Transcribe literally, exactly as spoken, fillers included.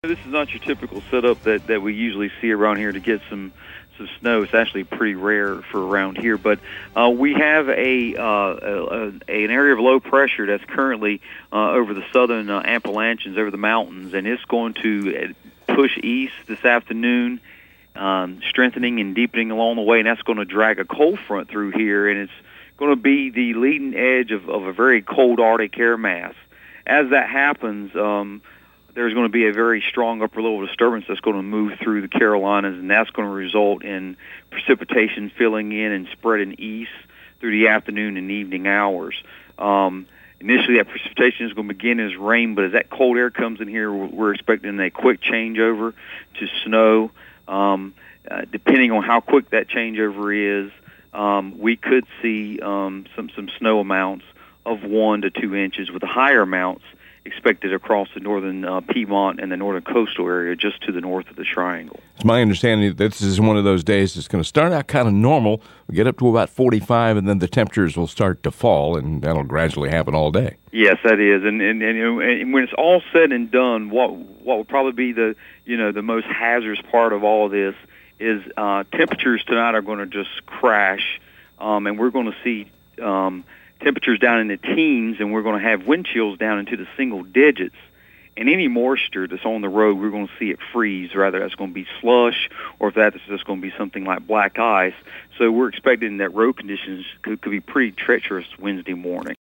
This is not your typical setup that, that we usually see around here to get some some snow. It's actually pretty rare for around here. But uh, we have a, uh, a, a an area of low pressure that's currently uh, over the southern uh, Appalachians, over the mountains, and it's going to push east this afternoon, um, strengthening and deepening along the way, and that's going to drag a cold front through here, and it's going to be the leading edge of, of a very cold Arctic air mass. As that happens, um, there's going to be a very strong upper level disturbance that's going to move through the Carolinas, and that's going to result in precipitation filling in and spreading east through the afternoon and evening hours. Um, initially, that precipitation is going to begin as rain, but as that cold air comes in here, we're expecting a quick changeover to snow. Um, uh, depending on how quick that changeover is, um, we could see um, some, some snow amounts of one to two inches, with the higher amounts expected across the northern uh, Piedmont and the northern coastal area just to the north of the Triangle. It's my understanding that this is one of those days that's going to start out kind of normal, we'll get up to about forty-five, and then the temperatures will start to fall, and that'll gradually happen all day. Yes, that is. And and, and, and when it's all said and done, what what will probably be the, you know, the most hazardous part of all of this is uh, temperatures tonight are going to just crash, um, and we're going to see um, temperatures down in the teens, and we're going to have wind chills down into the single digits. And any moisture that's on the road, we're going to see it freeze. Rather, that's going to be slush, or if that's just going to be something like black ice. So we're expecting that road conditions could, could be pretty treacherous Wednesday morning.